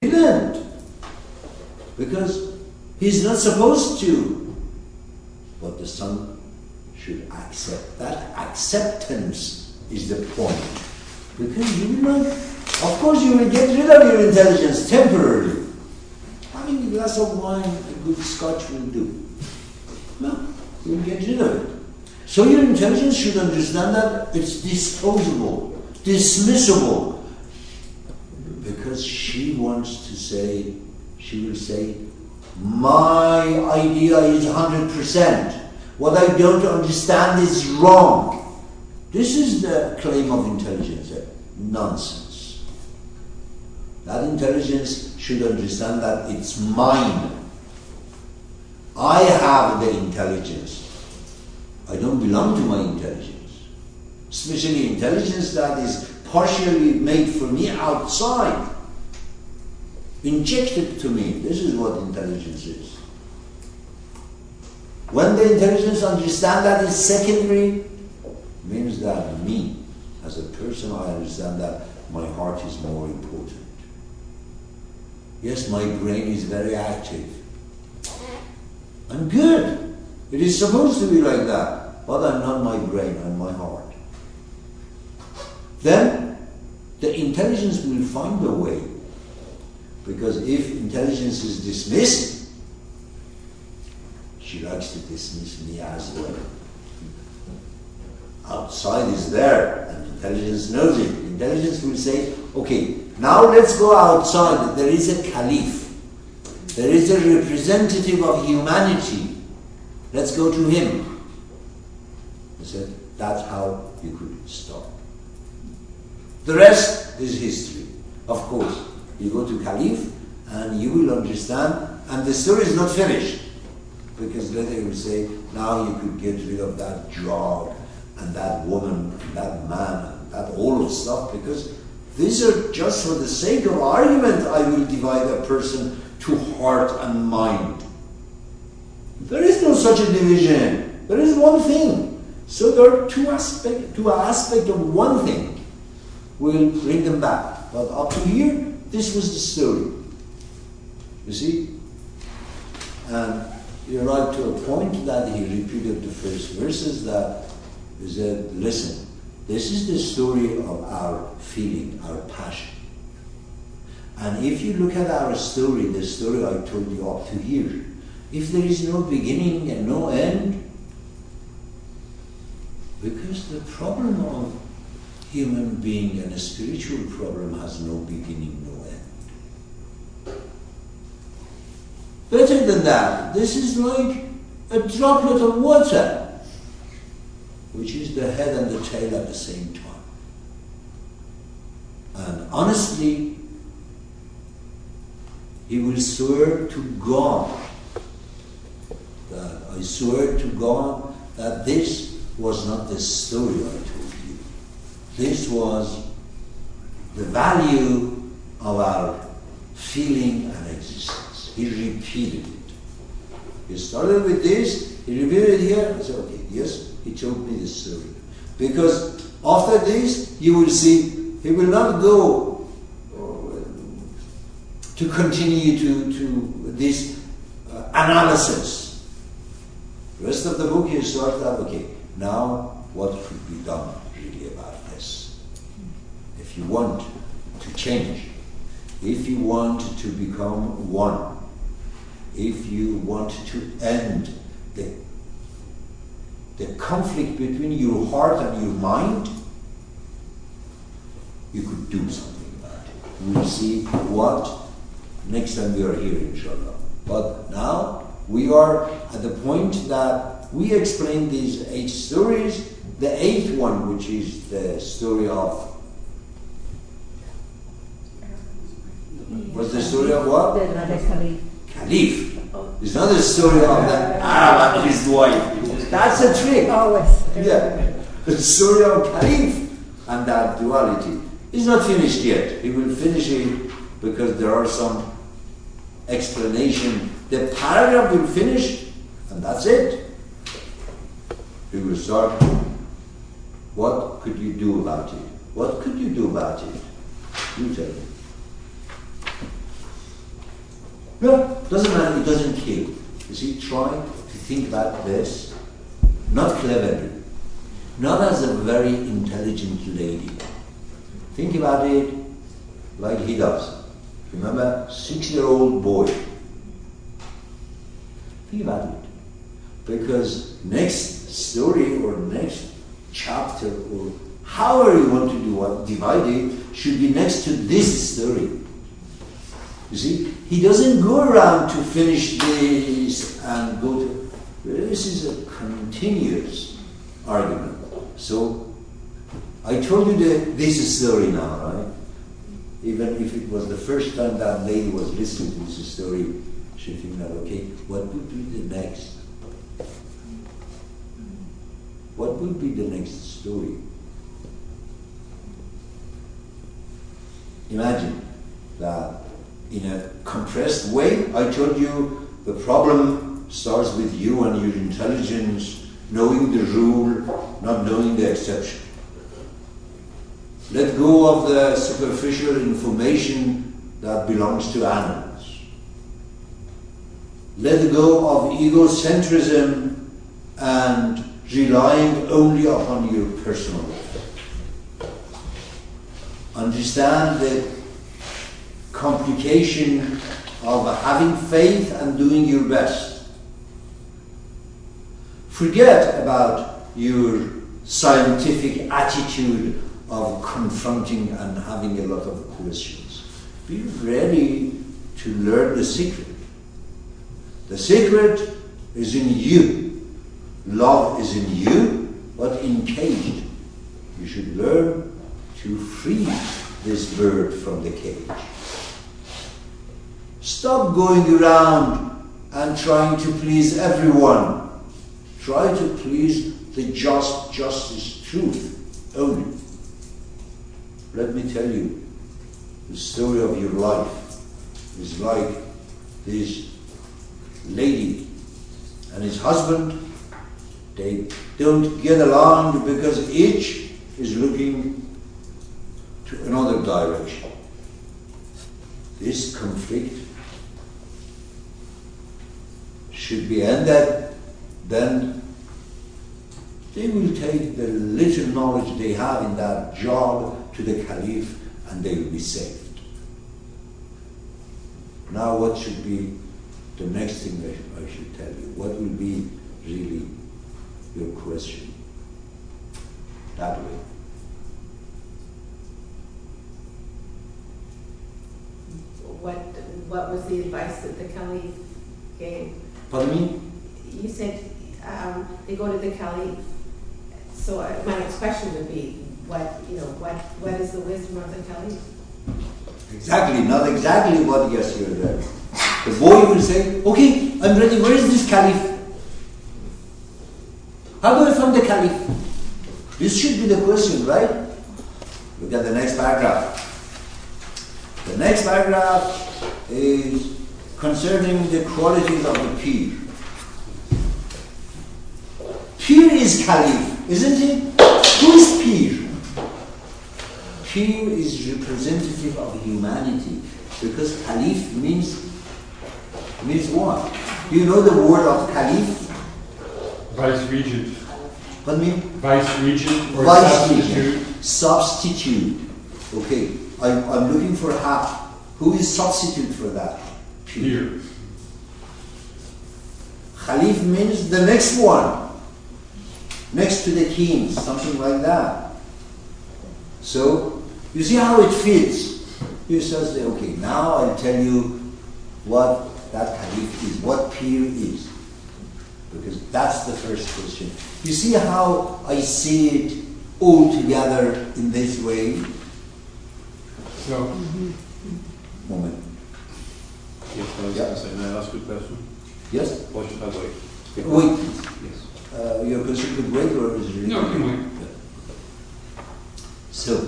didn't. Because he's not supposed to. But the son should accept. That acceptance is the point. Because you will not, of course you will get rid of your intelligence temporarily. Having a glass of wine, a good scotch will do. No, you will get rid of it. So your intelligence should understand that it's disposable, dismissible. Because she wants to say, she will say, my idea is 100%. What I don't understand is wrong. This is the claim of intelligence. Nonsense. That intelligence should understand that it's mine. I have the intelligence. I don't belong to my intelligence. Especially intelligence that is partially made for me outside. Injected to me. This is what intelligence is. When the intelligence understands that is secondary, means that me, as a person, I understand that my heart is more important. Yes, my brain is very active. I'm good. It is supposed to be like that. But I'm not my brain, I'm my heart. Then, the intelligence will find a way. Because if intelligence is dismissed, she likes to dismiss me as well. Outside is there, and intelligence knows it. Intelligence will say, okay, now let's go outside. There is a caliph. There is a representative of humanity. Let's go to him. I said, that's how you could start. The rest is history. Of course, you go to caliph, and you will understand, and the story is not finished. Because later he will say, now you could get rid of that drug, and that woman, and that man, and that all of stuff, because these are just for the sake of argument. I will divide a person to heart and mind. There is no such a division. There is one thing. So there are two aspects of one thing. We'll bring them back. But up to here, this was the story. You see? And you arrived to a point that he repeated the first verses that he said, listen, this is the story of our feeling, our passion. And if you look at our story, the story I told you up to here, if there is no beginning and no end, because the problem of human being and a spiritual problem has no beginning, no end. Better than that, this is like a droplet of water, which is the head and the tail at the same time. And honestly, he will swear to God that I swear to God that this was not the story I told you. This was the value of our feeling and existence. He repeated it. He started with this, he repeated it here, I said, okay, yes, he told me this story. Because after this, you will see, he will not go to continue to this analysis. The rest of the book, he started out, okay, now what could be done really about this? If you want to change, if you want to become one, if you want to end the conflict between your heart and your mind, you could do something about it. We will see what next time we are here, inshallah. But now we are at the point that we explain these 8 stories. The 8th one, which is the story of, what's the story of what? The Caliph. It's not the story of the Arab and his wife. That's a trick. Always. Yeah. The story of Caliph and that duality is not finished yet. He will finish it because there are some explanation. The paragraph will finish and that's it. We will start. What could you do about it? What could you do about it? You tell me. No, doesn't matter, it doesn't kill. You see, try to think about this, not cleverly, not as a very intelligent lady. Think about it like he does. Remember, 6-year-old boy. Think about it. Because next story or next chapter or however you want to divide it should be next to this story. You see, he doesn't go around to finish this and go to... This is a continuous argument. So, I told you this story now, right? Even if it was the first time that lady was listening to this story, she think that, okay, what would be the next? What would be the next story? Imagine that in a compressed way, I told you the problem starts with you and your intelligence, knowing the rule, not knowing the exception. Let go of the superficial information that belongs to animals. Let go of egocentrism and relying only upon your personal life. Understand the complication of having faith and doing your best. Forget about your scientific attitude of confronting and having a lot of questions. Be ready to learn the secret. The secret is in you. Love is in you, but encaged. You should learn to free this bird from the cage. Stop going around and trying to please everyone. Try to please the justice, truth only. Let me tell you, the story of your life is like this lady and his husband. They don't get along because each is looking to another direction. This conflict should be ended, then they will take the little knowledge they have in that job to the Caliph and they will be saved. Now what should be the next thing I should tell you? What will be really your question? That way. What was the advice that the Caliph gave? Pardon me? You said they go to the Caliph. So my next question would be, what is the wisdom of the Caliph? Exactly, not exactly what yes you're there. The boy will say, okay, I'm ready, where is this Caliph? How do I find the Caliph? This should be the question, right? Look at the next paragraph. The next paragraph is concerning the qualities of the Pir. Pir is Caliph, isn't it? Who is Pir? Pir is representative of humanity, because Caliph means what? Do you know the word of Caliph? Vice-regent. What do you mean? Vice-regent or Vice-regent. Substitute. Okay, I'm looking for half. Who is substitute for that? Pir. Khalif means the next one. Next to the king, something like that. So, you see how it fits. He says, okay, now I'll tell you what that Khalif is, what Pir is. Because that's the first question. You see how I see it all together in this way? So, Moment. Yes, I was going to say, may I ask a question? Yes? Why should I wait? Wait. Yes. Your question could wait, or is it really? no, you can wait. So,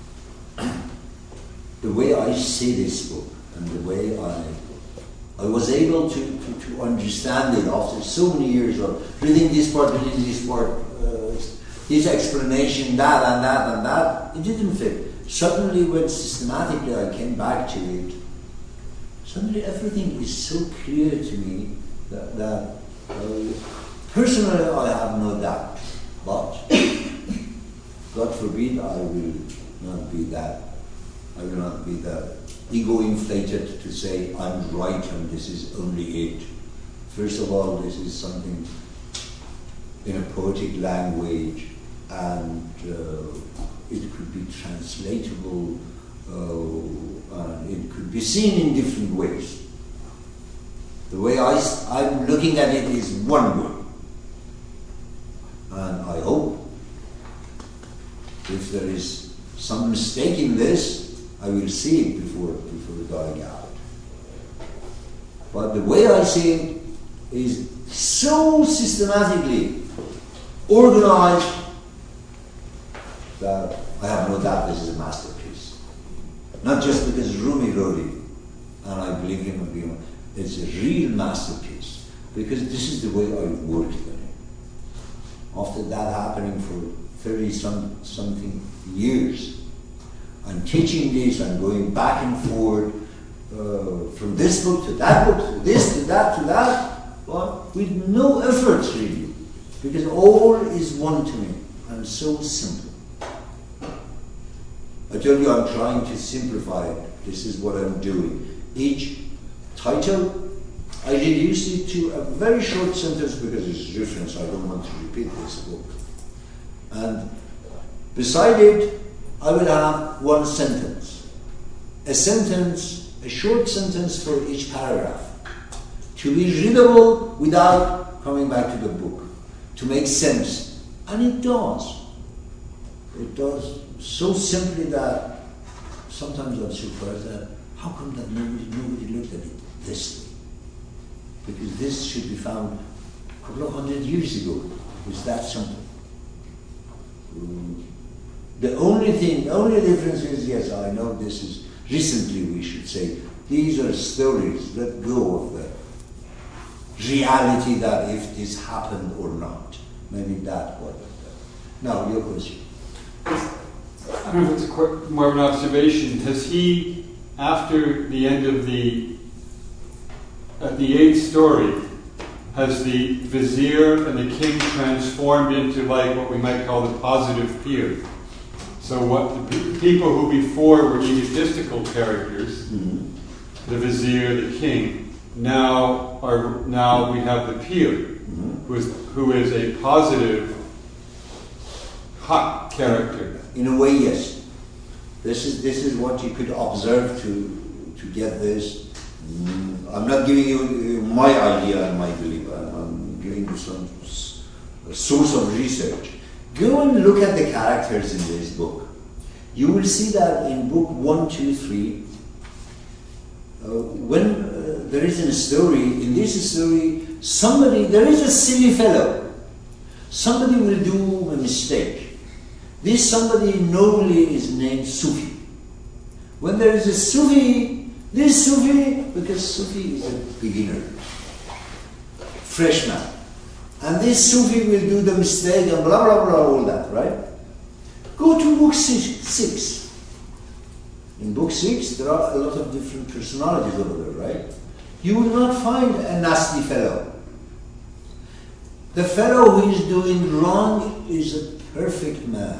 the way I see this book and the way I was able to understand it after so many years of reading this part, this explanation, that and that and that, it didn't fit. Suddenly, when systematically I came back to it, suddenly everything is so clear to me that personally I have no doubt. But God forbid I will not be that. I will not be that ego inflated to say I'm right and this is only it. First of all, this is something in a poetic language, and it could be translatable, and it could be seen in different ways. The way I'm looking at it is one way. And I hope if there is some mistake in this, I will see it before dying out. But the way I see it is so systematically organized that I have no doubt this is a masterpiece. Not just because Rumi wrote it, and I believe him, it's a real masterpiece, because this is the way I worked on it. After that happening for 30-something years, I'm teaching this, I'm going back and forth from this book to that book, to this, to that, but with no effort really, because all is one to me. I'm so simple. I told you I'm trying to simplify it. This is what I'm doing. Each title, I reduce it to a very short sentence because it's reference. I don't want to repeat this book. And beside it, I will have one sentence. A short sentence for each paragraph. To be readable without coming back to the book. To make sense. And it does. It does so simply that sometimes I'm surprised that how come that nobody looked at it this way? Because this should be found a couple of 100 years ago. It's that simple. The only difference is, yes, I know this is, recently we should say, these are stories, let go of the reality that if this happened or not. Maybe that was it. Now, your question. I don't know if it's more of an observation. Has he, after the end of at the 8th story, has the vizier and the king transformed into like what we might call the positive peer? So what the people who before were egotistical characters, the vizier, the king, now we have the peer, who is a positive hot character. In a way, yes. This is what you could observe to get this. I'm not giving you my idea and my belief. I'm giving you some source of research. Go and look at the characters in this book. You will see that in book 1, 2, 3, when there is a story, in this story, there is a silly fellow. Somebody will do a mistake. This somebody normally is named Sufi. When there is a Sufi, because Sufi is a beginner, freshman, and this Sufi will do the mistake and blah, blah, blah, all that, right? Go to book 6. In book 6, there are a lot of different personalities over there, right? You will not find a nasty fellow. The fellow who is doing wrong is a perfect man,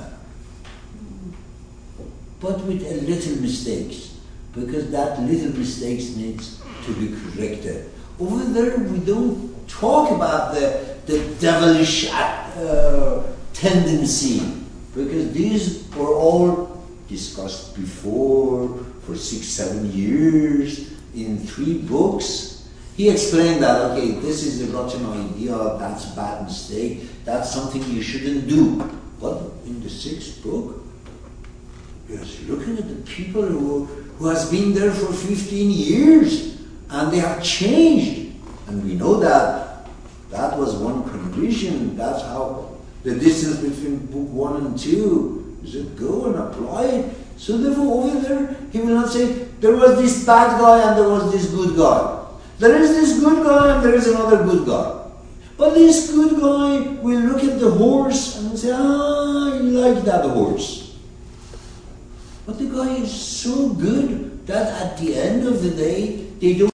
but with a little mistakes, because that little mistakes needs to be corrected. Over there, we don't talk about the devilish tendency, because these were all discussed before for 6-7 years in 3 books. He explained that, okay, this is a rotten idea, that's a bad mistake, that's something you shouldn't do. But in the 6th book, yes, looking at the people who has been there for 15 years, and they have changed. And we know that was one condition. That's how the distance between book 1 and 2 is it go and apply it. So therefore over there, he will not say, there was this bad guy and there was this good guy. There is this good guy and there is another good guy. But this good guy will look at the horse and say, I like that horse. But the guy is so good that at the end of the day, they don't